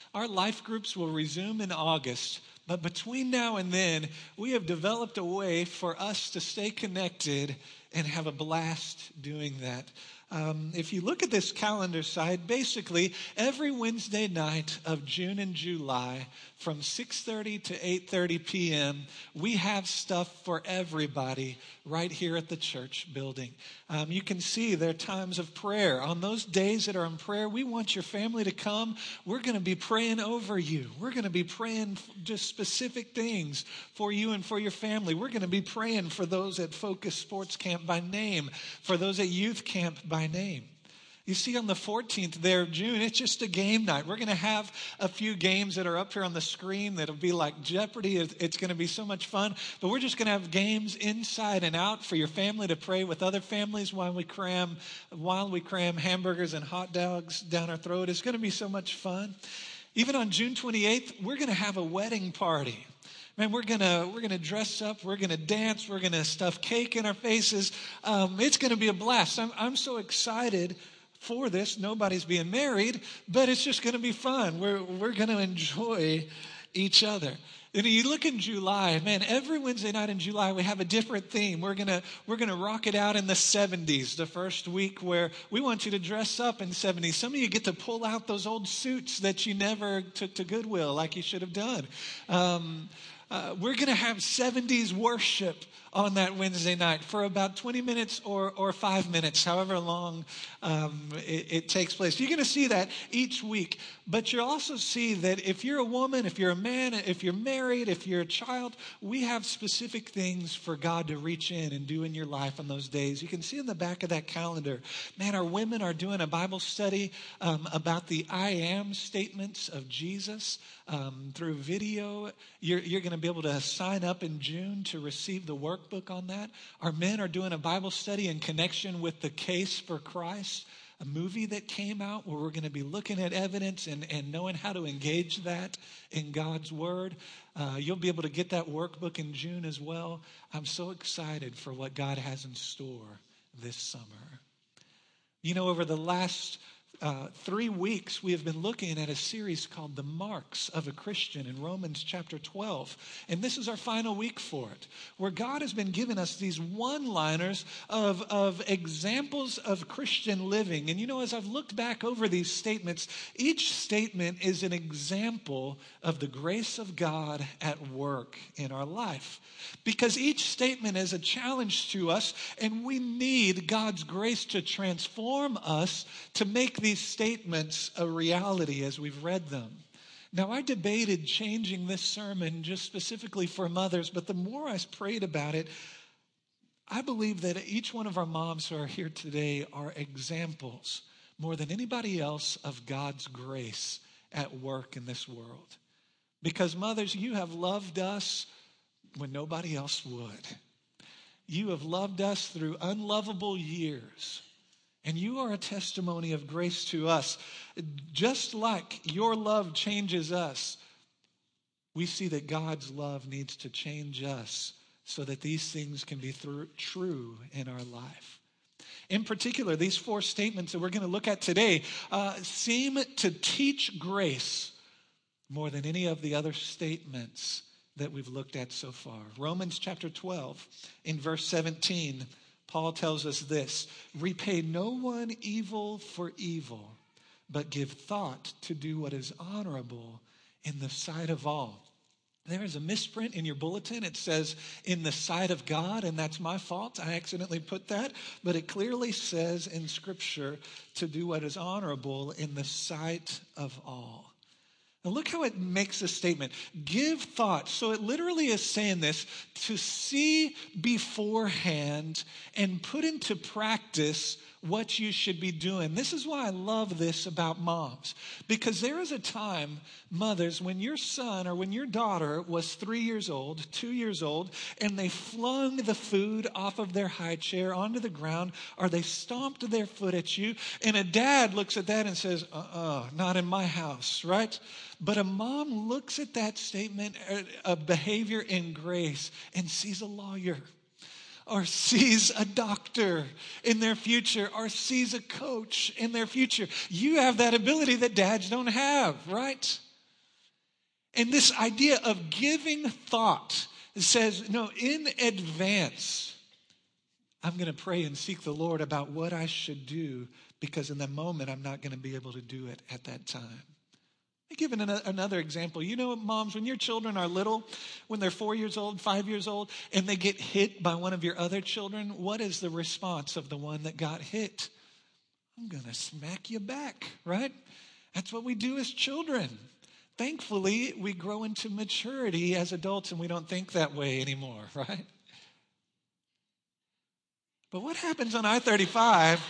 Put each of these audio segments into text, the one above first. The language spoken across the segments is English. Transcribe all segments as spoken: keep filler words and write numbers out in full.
Our life groups will resume in August. But between now and then, we have developed a way for us to stay connected and have a blast doing that. Um, if you look at this calendar side, basically every Wednesday night of June and July from six thirty to eight thirty p.m., we have stuff for everybody right here at the church building. Um, you can see there are times of prayer. On those days that are in prayer, we want your family to come. We're going to be praying over you. We're going to be praying just specific things for you and for your family. We're going to be praying for those at Focus Sports Camp by name, for those at Youth Camp by name. You see on the fourteenth there of June, it's just a game night. We're going to have a few games that are up here on the screen that'll be like Jeopardy. It's going to be so much fun. But we're just going to have games inside and out for your family to pray with other families while we cram, while we cram hamburgers and hot dogs down our throat. It's going to be so much fun. Even on June twenty-eighth, we're going to have a wedding party. Man, we're gonna we're gonna dress up, we're gonna dance, we're gonna stuff cake in our faces. Um, it's gonna be a blast. I'm I'm so excited for this. Nobody's being married, but it's just gonna be fun. We're we're gonna enjoy each other. And you look in July, man, every Wednesday night in July we have a different theme. We're gonna we're gonna rock it out in the seventies, the first week where we want you to dress up in seventies. Some of you get to pull out those old suits that you never took to Goodwill like you should have done. Um, Uh, we're going to have seventies worship on that Wednesday night for about twenty minutes or, or five minutes, however long um, it, it takes place. You're going to see that each week. But you'll also see that if you're a woman, if you're a man, if you're married, if you're a child, we have specific things for God to reach in and do in your life on those days. You can see in the back of that calendar, man, our women are doing a Bible study um, about the I am statements of Jesus um, through video. You're, you're going to be able to sign up in June to receive the workbook on that. Our men are doing a Bible study in connection with the Case for Christ, a movie that came out where we're going to be looking at evidence and, and knowing how to engage that in God's word. Uh, you'll be able to get that workbook in June as well. I'm so excited for what God has in store this summer. You know, over the last Uh, three weeks, we have been looking at a series called The Marks of a Christian in Romans chapter twelve. And this is our final week for it, where God has been giving us these one-liners of, of examples of Christian living. And you know, as I've looked back over these statements, each statement is an example of the grace of God at work in our life. Because each statement is a challenge to us, and we need God's grace to transform us to make these statements a reality as we've read them. Now, I debated changing this sermon just specifically for mothers, but the more I prayed about it, I believe that each one of our moms who are here today are examples more than anybody else of God's grace at work in this world. Because mothers, you have loved us when nobody else would. You have loved us through unlovable years. And you are a testimony of grace to us. Just like your love changes us, we see that God's love needs to change us so that these things can be through, true in our life. In particular, these four statements that we're going to look at today uh, seem to teach grace more than any of the other statements that we've looked at so far. Romans chapter twelve, in verse seventeen, Paul tells us this: repay no one evil for evil, but give thought to do what is honorable in the sight of all. There is a misprint in your bulletin. It says, in the sight of God, and that's my fault. I accidentally put that, but it clearly says in Scripture to do what is honorable in the sight of all. Now look how it makes a statement. Give thought. So it literally is saying this, to see beforehand and put into practice what you should be doing. This is why I love this about moms. Because there is a time, mothers, when your son or when your daughter was three years old, two years old, and they flung the food off of their high chair onto the ground, or they stomped their foot at you, and a dad looks at that and says, uh-uh, not in my house, right? But a mom looks at that statement of behavior in grace and sees a lawyer, or sees a doctor in their future, or sees a coach in their future. You have that ability that dads don't have, right? And this idea of giving thought says, no, in advance, I'm going to pray and seek the Lord about what I should do, because in the moment, I'm not going to be able to do it at that time. I'll give an, another example. You know, moms, when your children are little, when they're four years old, five years old, and they get hit by one of your other children, what is the response of the one that got hit? I'm going to smack you back, right? That's what we do as children. Thankfully, we grow into maturity as adults and we don't think that way anymore, right? But what happens on I thirty-five?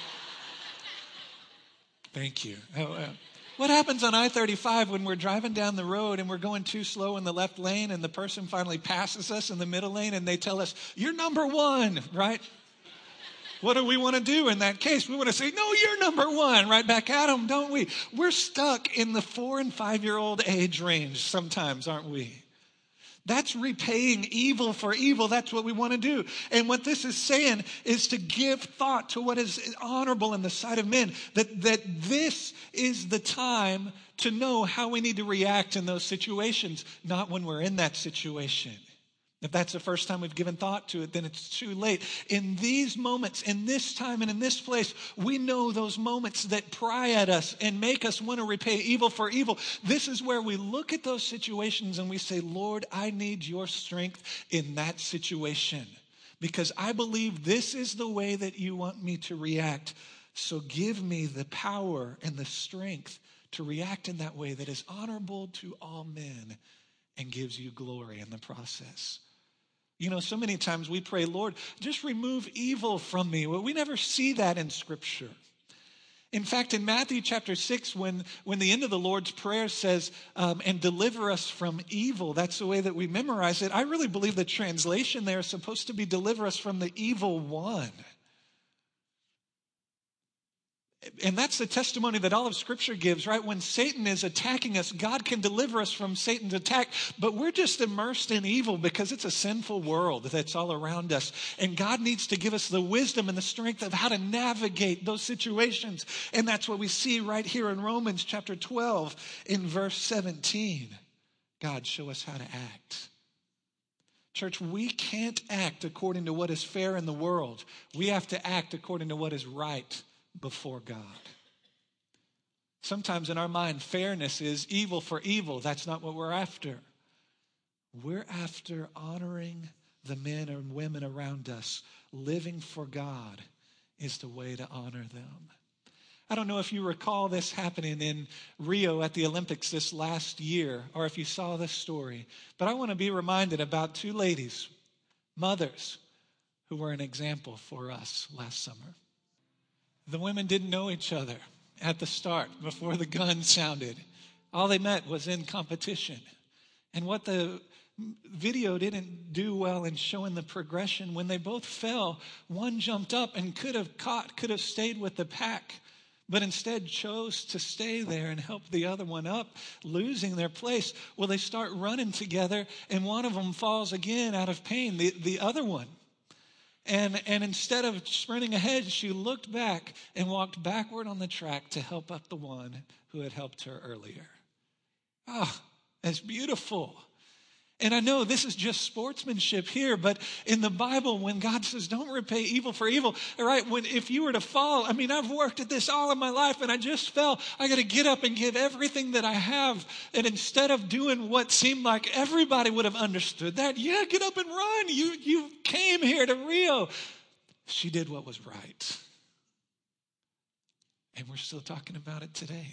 Thank you. Oh, uh, what happens on I thirty-five when we're driving down the road and we're going too slow in the left lane and the person finally passes us in the middle lane and they tell us, you're number one, right? What do we want to do in that case? We want to say, no, you're number one, right back at them, don't we? We're stuck in the four and five-year-old age range sometimes, aren't we? That's repaying evil for evil. That's what we want to do. And what this is saying is to give thought to what is honorable in the sight of men. That, that this is the time to know how we need to react in those situations, not when we're in that situation. If that's the first time we've given thought to it, then it's too late. In these moments, in this time and in this place, we know those moments that pry at us and make us want to repay evil for evil. This is where we look at those situations and we say, Lord, I need your strength in that situation, because I believe this is the way that you want me to react. So give me the power and the strength to react in that way that is honorable to all men and gives you glory in the process. You know, so many times we pray, Lord, just remove evil from me. Well, we never see that in Scripture. In fact, in Matthew chapter six, when, when the end of the Lord's Prayer says, um, and deliver us from evil, that's the way that we memorize it. I really believe the translation there is supposed to be deliver us from the evil one. And that's the testimony that all of Scripture gives, right? When Satan is attacking us, God can deliver us from Satan's attack, but we're just immersed in evil because it's a sinful world that's all around us. And God needs to give us the wisdom and the strength of how to navigate those situations. And that's what we see right here in Romans chapter twelve in verse seventeen. God, show us how to act. Church, we can't act according to what is fair in the world. We have to act according to what is right before God. Sometimes in our mind, fairness is evil for evil. That's not what we're after. We're after honoring the men and women around us. Living for God is the way to honor them. I don't know if you recall this happening in Rio at the Olympics this last year, or if you saw this story, but I want to be reminded about two ladies, mothers, who were an example for us last summer. The women didn't know each other at the start, before the gun sounded. All they met was in competition. And what the video didn't do well in showing the progression, when they both fell, one jumped up and could have caught, could have stayed with the pack, but instead chose to stay there and help the other one up, losing their place. Well, they start running together, and one of them falls again out of pain, the, the other one. And, and instead of sprinting ahead, she looked back and walked backward on the track to help up the one who had helped her earlier. Ah, oh, that's beautiful. And I know this is just sportsmanship here, but in the Bible, when God says, don't repay evil for evil, all right, when, if you were to fall, I mean, I've worked at this all of my life and I just fell. I got to get up and give everything that I have. And instead of doing what seemed like everybody would have understood that, yeah, get up and run. You, you came here to Rio. She did what was right. And we're still talking about it today.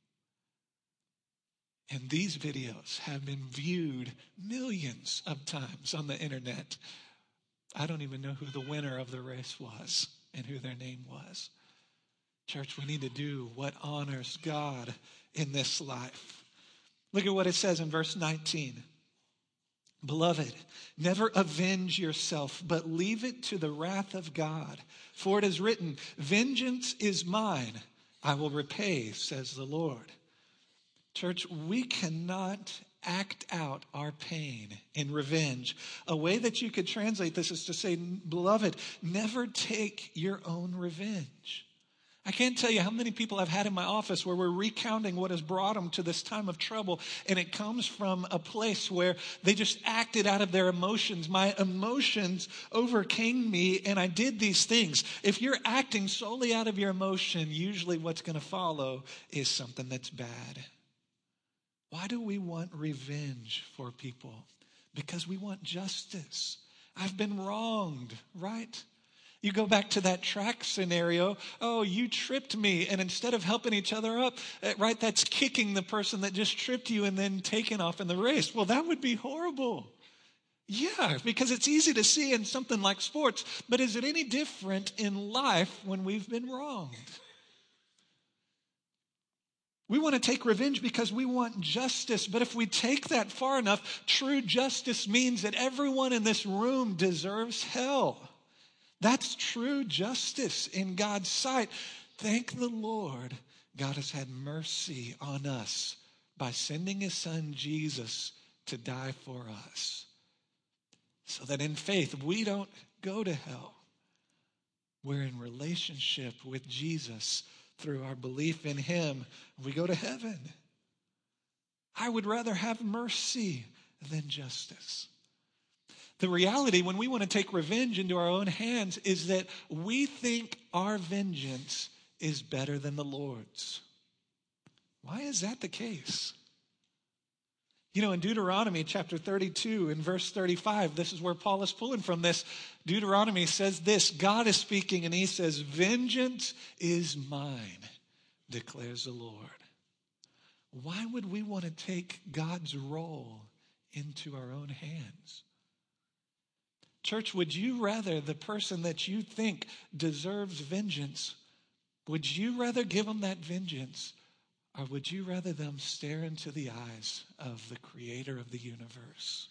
And these videos have been viewed millions of times on the internet. I don't even know who the winner of the race was and who their name was. Church, we need to do what honors God in this life. Look at what it says in verse nineteen. Beloved, never avenge yourself, but leave it to the wrath of God. For it is written, vengeance is mine, I will repay, says the Lord. Church, we cannot act out our pain in revenge. A way that you could translate this is to say, beloved, never take your own revenge. I can't tell you how many people I've had in my office where we're recounting what has brought them to this time of trouble, and it comes from a place where they just acted out of their emotions. My emotions overcame me, and I did these things. If you're acting solely out of your emotion, usually what's going to follow is something that's bad. Why do we want revenge for people? Because we want justice. I've been wronged, right? You go back to that track scenario. Oh, you tripped me. And instead of helping each other up, right, that's kicking the person that just tripped you and then taking off in the race. Well, that would be horrible. Yeah, because it's easy to see in something like sports. But is it any different in life when we've been wronged? We want to take revenge because we want justice. But if we take that far enough, true justice means that everyone in this room deserves hell. That's true justice in God's sight. Thank the Lord, God has had mercy on us by sending his son Jesus to die for us. So that in faith, we don't go to hell. We're in relationship with Jesus through our belief in him. We go to heaven. I would rather have mercy than justice. The reality when we want to take revenge into our own hands is that we think our vengeance is better than the Lord's. Why is that the case? You know, in Deuteronomy chapter thirty-two and verse thirty-five, this is where Paul is pulling from this. Deuteronomy says this, God is speaking and he says, vengeance is mine, declares the Lord. Why would we want to take God's role into our own hands? Church, would you rather the person that you think deserves vengeance, would you rather give them that vengeance, or would you rather them stare into the eyes of the creator of the universe?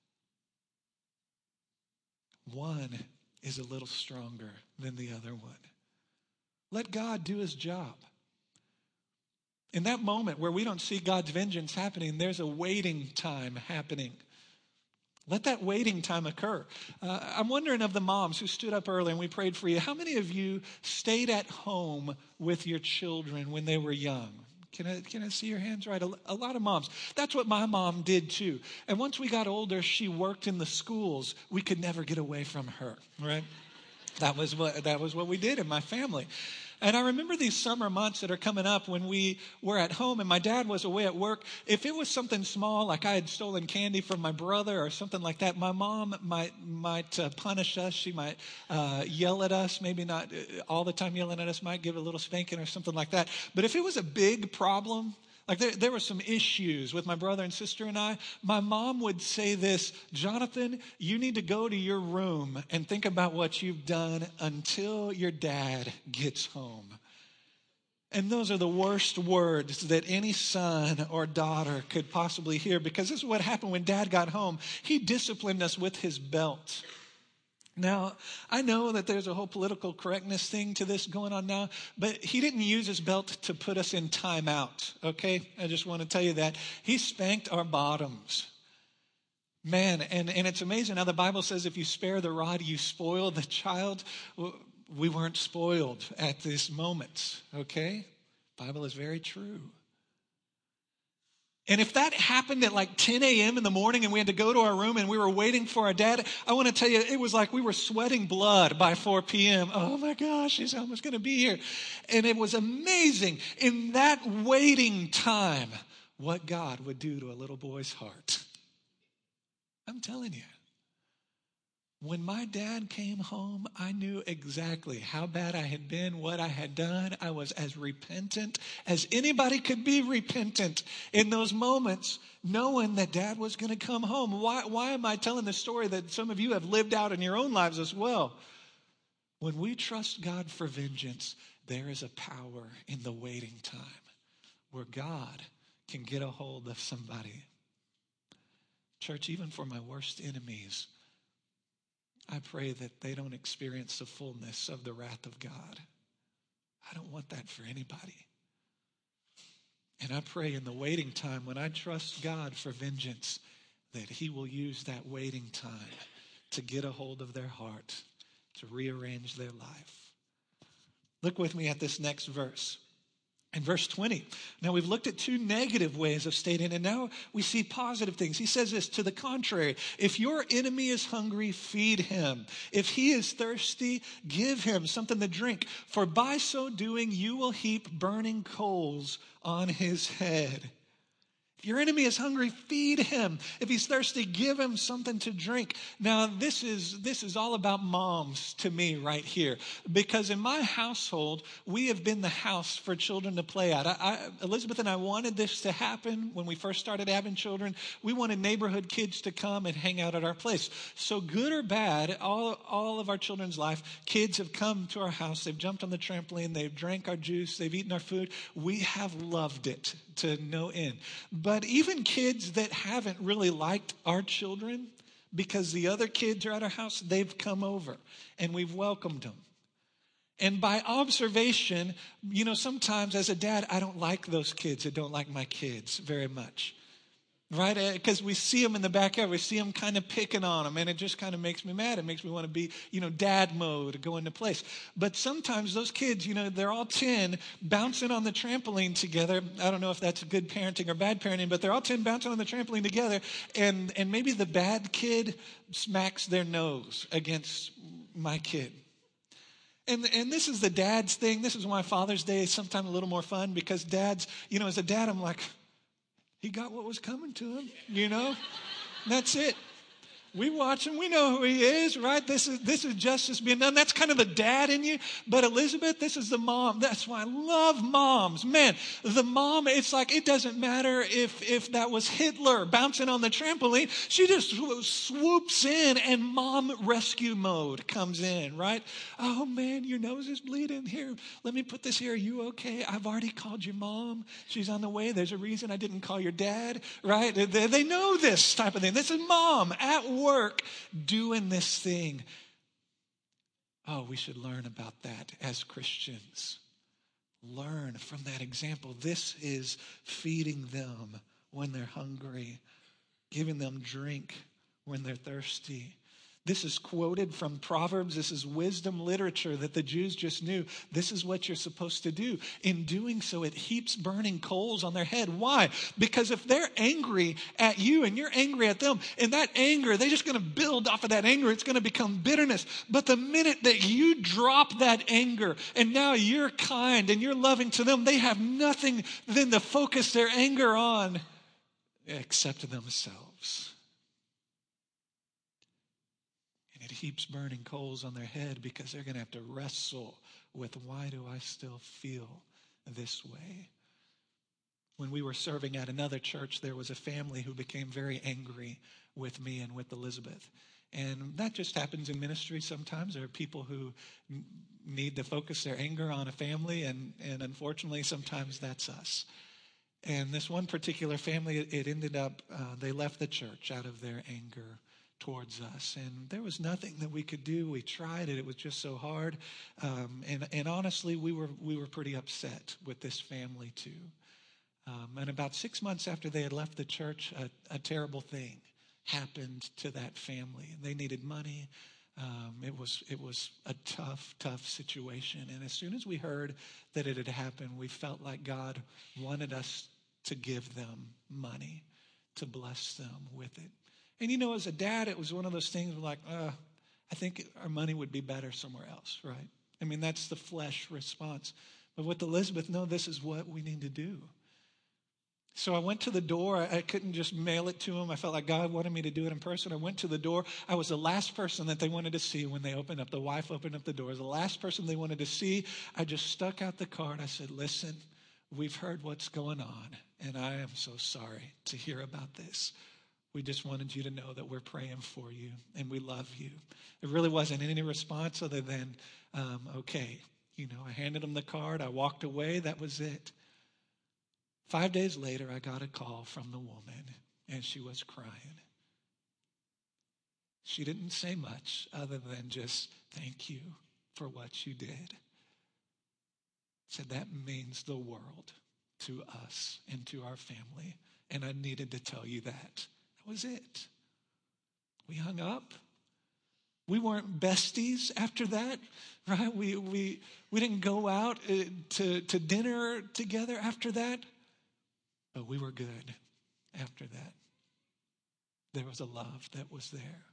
One is a little stronger than the other one. Let God do his job. In that moment where we don't see God's vengeance happening, there's a waiting time happening. Let that waiting time occur. Uh, I'm wondering of the moms who stood up early and we prayed for you, how many of you stayed at home with your children when they were young? Can I, can I see your hands? Right, a, a lot of moms. That's what my mom did too. And once we got older, she worked in the schools. We could never get away from her, right? That was what, that was what we did in my family. And I remember these summer months that are coming up when we were at home and my dad was away at work. If it was something small, like I had stolen candy from my brother or something like that, my mom might might uh, punish us. She might uh, yell at us, maybe not all the time yelling at us, might give a little spanking or something like that. But if it was a big problem, like there, there were some issues with my brother and sister and I, my mom would say this, Jonathan, you need to go to your room and think about what you've done until your dad gets home. And those are the worst words that any son or daughter could possibly hear, because this is what happened when dad got home. He disciplined us with his belt. Now, I know that there's a whole political correctness thing to this going on now, but he didn't use his belt to put us in timeout, okay? I just want to tell you that. He spanked our bottoms. Man, and, and it's amazing how the Bible says if you spare the rod, you spoil the child. We weren't spoiled at this moment, okay? The Bible is very true. And if that happened at like ten a.m. in the morning and we had to go to our room and we were waiting for our dad, I want to tell you, it was like we were sweating blood by four p.m. Oh my gosh, he's almost going to be here. And it was amazing in that waiting time what God would do to a little boy's heart. I'm telling you. When my dad came home, I knew exactly how bad I had been, what I had done. I was as repentant as anybody could be repentant in those moments, knowing that dad was going to come home. Why, why am I telling this story that some of you have lived out in your own lives as well? When we trust God for vengeance, there is a power in the waiting time where God can get a hold of somebody. Church, even for my worst enemies, I pray that they don't experience the fullness of the wrath of God. I don't want that for anybody. And I pray in the waiting time, when I trust God for vengeance, that he will use that waiting time to get a hold of their heart, to rearrange their life. Look with me at this next verse. In verse twenty, now we've looked at two negative ways of stating, and now we see positive things. He says this, to the contrary, if your enemy is hungry, feed him. If he is thirsty, give him something to drink. For by so doing, you will heap burning coals on his head. If your enemy is hungry, feed him. If he's thirsty, give him something to drink. Now, this is this is all about moms to me right here. Because in my household, we have been the house for children to play at. I, I, Elizabeth and I wanted this to happen when we first started having children. We wanted neighborhood kids to come and hang out at our place. So good or bad, all, all of our children's life, kids have come to our house. They've jumped on the trampoline. They've drank our juice. They've eaten our food. We have loved it to no end. But But even kids that haven't really liked our children, because the other kids are at our house, they've come over and we've welcomed them. And by observation, you know, sometimes as a dad, I don't like those kids that don't like my kids very much. Right? Because we see them in the backyard. We see them kind of picking on them. And it just kind of makes me mad. It makes me want to be, you know, dad mode, go into place. But sometimes those kids, you know, they're all ten bouncing on the trampoline together. I don't know if that's good parenting or bad parenting, but they're all ten bouncing on the trampoline together. And, and maybe the bad kid smacks their nose against my kid. And, and this is the dad's thing. This is why Father's Day is sometimes a little more fun, because dads, you know, as a dad, I'm like, he got what was coming to him, you know? That's it. We watch him. We know who he is, right? This is this is justice being done. That's kind of the dad in you. But Elizabeth, this is the mom. That's why I love moms. Man, the mom, it's like it doesn't matter if, if that was Hitler bouncing on the trampoline. She just swoops in and mom rescue mode comes in, right? Oh, man, your nose is bleeding. Here, let me put this here. Are you okay? I've already called your mom. She's on the way. There's a reason I didn't call your dad, right? They, they know this type of thing. This is mom at work. Work doing this thing. Oh, we should learn about that as Christians. Learn from that example. This is feeding them when they're hungry, giving them drink when they're thirsty. This is quoted from Proverbs. This is wisdom literature that the Jews just knew. This is what you're supposed to do. In doing so, it heaps burning coals on their head. Why? Because if they're angry at you and you're angry at them, and that anger, they're just going to build off of that anger. It's going to become bitterness. But the minute that you drop that anger and now you're kind and you're loving to them, they have nothing then to focus their anger on except themselves. It heaps burning coals on their head because they're going to have to wrestle with, why do I still feel this way? When we were serving at another church, there was a family who became very angry with me and with Elizabeth. And that just happens in ministry sometimes. There are people who need to focus their anger on a family, and, and unfortunately, sometimes that's us. And this one particular family, it, it ended up, uh, they left the church out of their anger towards us, and there was nothing that we could do. We tried it; it was just so hard. Um, and and honestly, we were we were pretty upset with this family too. Um, and about six months after they had left the church, a, a terrible thing happened to that family. They needed money. Um, it was it was a tough, tough situation. And as soon as we heard that it had happened, we felt like God wanted us to give them money, to bless them with it. And, you know, as a dad, it was one of those things like, uh, I think our money would be better somewhere else, right? I mean, that's the flesh response. But with Elizabeth, no, this is what we need to do. So I went to the door. I, I couldn't just mail it to him. I felt like God wanted me to do it in person. I went to the door. I was the last person that they wanted to see when they opened up. The wife opened up the door. I was the last person they wanted to see. I just stuck out the card. I said, listen, we've heard what's going on, and I am so sorry to hear about this. We just wanted you to know that we're praying for you and we love you. There really wasn't any response other than, um, okay. You know, I handed him the card. I walked away. That was it. Five days later, I got a call from the woman, and she was crying. She didn't say much other than just, thank you for what you did. Said that means the world to us and to our family, and I needed to tell you that. That was it. We hung up. We weren't besties after that, right? We, we, we didn't go out uh, to, to dinner together after that, but we were good after that. There was a love that was there.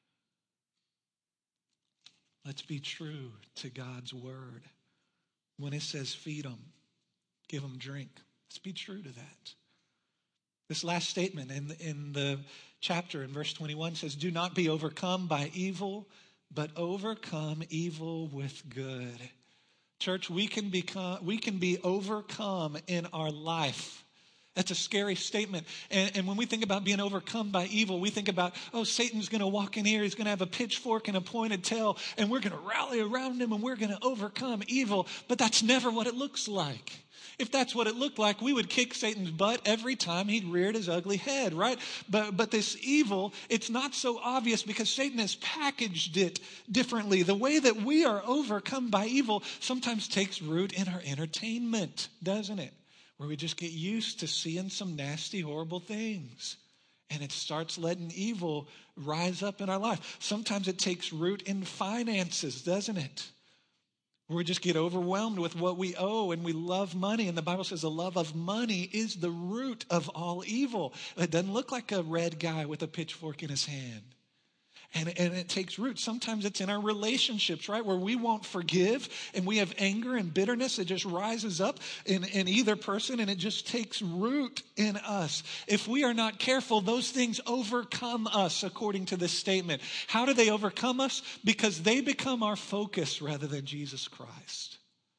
Let's be true to God's word. When it says feed them, give them drink, let's be true to that. This last statement in, in the chapter in verse twenty-one says, do not be overcome by evil, but overcome evil with good. Church, we can become, we can be overcome in our life. That's a scary statement. And, and when we think about being overcome by evil, we think about, oh, Satan's going to walk in here. He's going to have a pitchfork and a pointed tail, and we're going to rally around him, and we're going to overcome evil. But that's never what it looks like. If that's what it looked like, we would kick Satan's butt every time he reared his ugly head, right? But, but this evil, it's not so obvious because Satan has packaged it differently. The way that we are overcome by evil sometimes takes root in our entertainment, doesn't it? Where we just get used to seeing some nasty, horrible things. And it starts letting evil rise up in our life. Sometimes it takes root in finances, doesn't it? Where we just get overwhelmed with what we owe and we love money. And the Bible says the love of money is the root of all evil. It doesn't look like a red guy with a pitchfork in his hand. And, and it takes root. Sometimes it's in our relationships, right? Where we won't forgive and we have anger and bitterness that just rises up in, in either person, and it just takes root in us. If we are not careful, those things overcome us, according to this statement. How do they overcome us? Because they become our focus rather than Jesus Christ.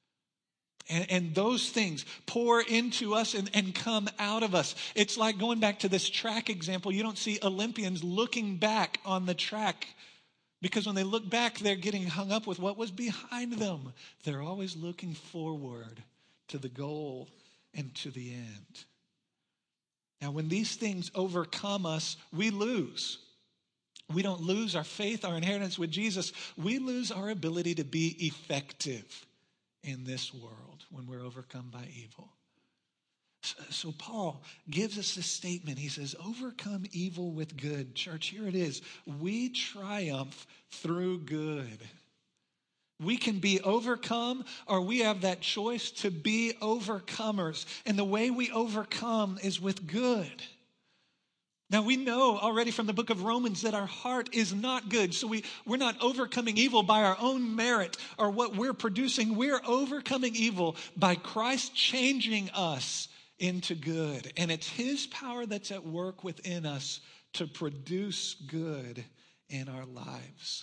And, and those things pour into us and, and come out of us. It's like going back to this track example. You don't see Olympians looking back on the track because when they look back, they're getting hung up with what was behind them. They're always looking forward to the goal and to the end. Now, when these things overcome us, we lose. We don't lose our faith, our inheritance with Jesus. We lose our ability to be effective in this world when we're overcome by evil. So, so Paul gives us this statement. He says, overcome evil with good. Church, here it is. We triumph through good. We can be overcome, or we have that choice to be overcomers. And the way we overcome is with good. Now, we know already from the book of Romans that our heart is not good. So we, we're not overcoming evil by our own merit or what we're producing. We're overcoming evil by Christ changing us into good. And it's his power that's at work within us to produce good in our lives.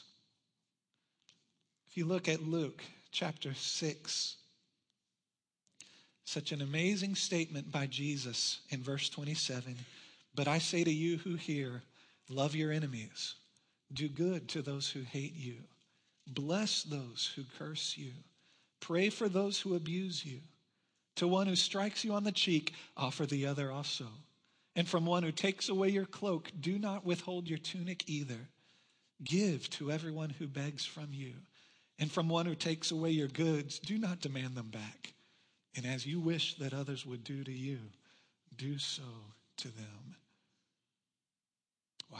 If you look at Luke chapter six, such an amazing statement by Jesus in verse twenty-seven. But I say to you who hear, love your enemies. Do good to those who hate you. Bless those who curse you. Pray for those who abuse you. To one who strikes you on the cheek, offer the other also. And from one who takes away your cloak, do not withhold your tunic either. Give to everyone who begs from you. And from one who takes away your goods, do not demand them back. And as you wish that others would do to you, do so to them. Wow.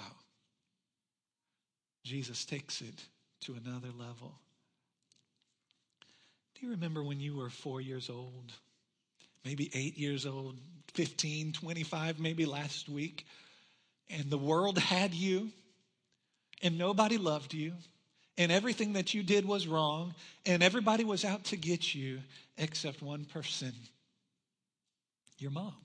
Jesus takes it to another level. Do you remember when you were four years old, maybe eight years old, fifteen, twenty-five, maybe last week, and the world had you, and nobody loved you, and everything that you did was wrong, and everybody was out to get you except one person, your mom.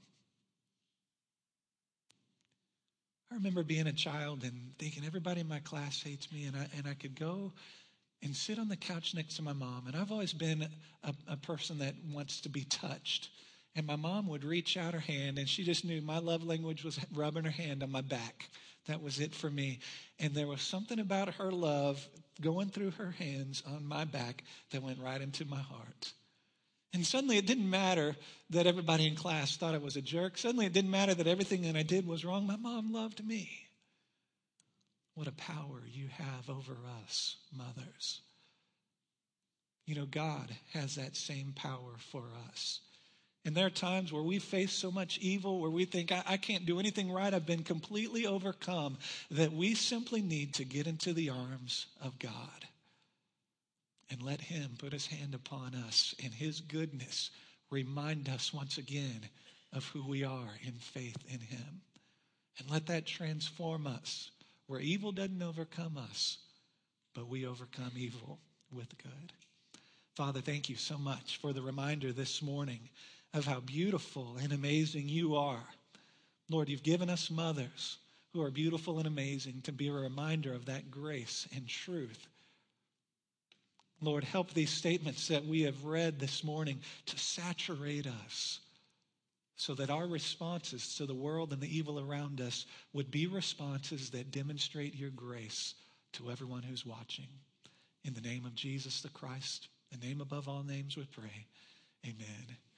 I remember being a child and thinking everybody in my class hates me, and I and I could go and sit on the couch next to my mom. And I've always been a, a person that wants to be touched. And my mom would reach out her hand, and she just knew my love language was rubbing her hand on my back. That was it for me. And there was something about her love going through her hands on my back that went right into my heart. And suddenly it didn't matter that everybody in class thought I was a jerk. Suddenly it didn't matter that everything that I did was wrong. My mom loved me. What a power you have over us, mothers. You know, God has that same power for us. And there are times where we face so much evil, where we think, I, I can't do anything right. I've been completely overcome, that we simply need to get into the arms of God and let him put his hand upon us and his goodness remind us once again of who we are in faith in him. And let that transform us, where evil doesn't overcome us, but we overcome evil with good. Father, thank you so much for the reminder this morning of how beautiful and amazing you are. Lord, you've given us mothers who are beautiful and amazing to be a reminder of that grace and truth. Lord, help these statements that we have read this morning to saturate us so that our responses to the world and the evil around us would be responses that demonstrate your grace to everyone who's watching. In the name of Jesus the Christ, the name above all names we pray. Amen.